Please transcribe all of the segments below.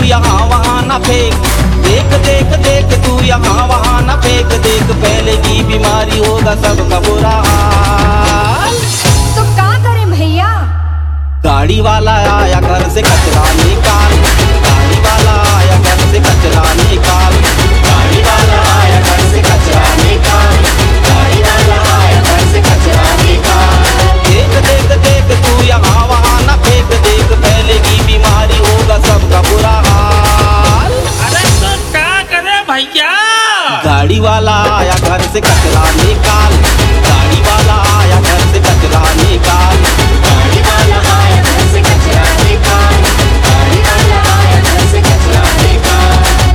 यहाँ वहाँ न फेंक। देख देख देख तू यहाँ वहाँ न फेंक, देख फैलेगी बीमारी होगा सबका बुरा हाल। तो क्या करें भैया? गाड़ी वाला आया घर से कचरा निकाल, गाड़ी वाला आया घर से कचरा निकाल, गाड़ी वाला आया घर से कचरा निकाल, गाड़ी वाला आया घर से कचरा निकाल। देख देख देख तू यहाँ वहाँ न फेंक, देख फैलेगी बीमारी होगा सबका बुरा हाल। अरे तो क्या करे भैया? गाड़ी वाला आया घर से कचरा निकाल, गाड़ी वाला आया घर से कचरा निकाल, गाड़ी वाला आया घर से कचरा निकाल, गाड़ी वाला आया घर से कचरा निकाल।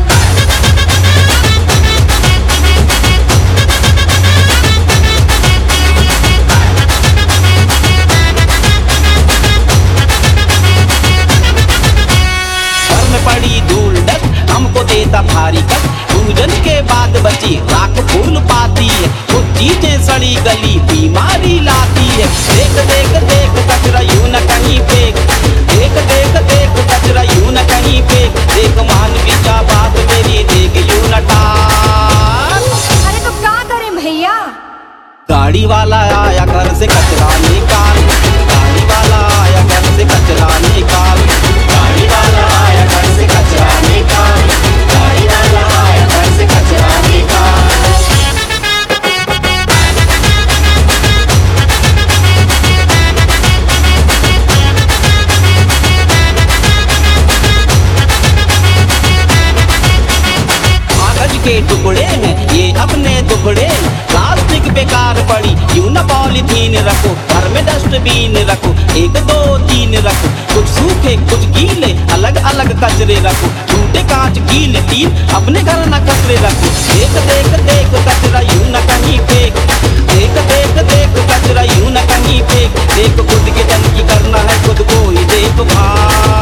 घर में पड़ी धूल डस्ट हमको देता भारी कट, पूजन के बाद बची राख फूल पाती है, कुछ चीजें सड़ी गली बीमारी लाती है। देख देख देख कचरा यूं न कहीं फेंक, देख देख देख कचरा यूं न कहीं फेंक, देख मानवी का बात मेरी देख यूं न टाल। अरे तो क्या करें भैया? गाड़ी वाला आया घर से कचरा निकाल, गाड़ी वाला आया घर से कचरा निकाल, गाड़ी वाला आया घर से कचरा निकाल, गाड़ी वाला आया घर से कचरा निकाल। कागज के टुकड़े हैं ये अपने टुकड़े, प्लास्टिक बेकार पड़ी यूं न पॉलीथीन रखो, घर में डस्टबिन रखो, एक दो तीन रखो, कुछ सूखे कुछ गीले अलग अलग कचरे रखो, टूटे कांच गीले तीन अपने घर न कचरे रखो। देख देख देख कचरा यूं न कहीं फेंक, देख देख देख कचरा यूं न कहीं फेंक, देख खुद के जन की करना है खुद को ही देखभाल।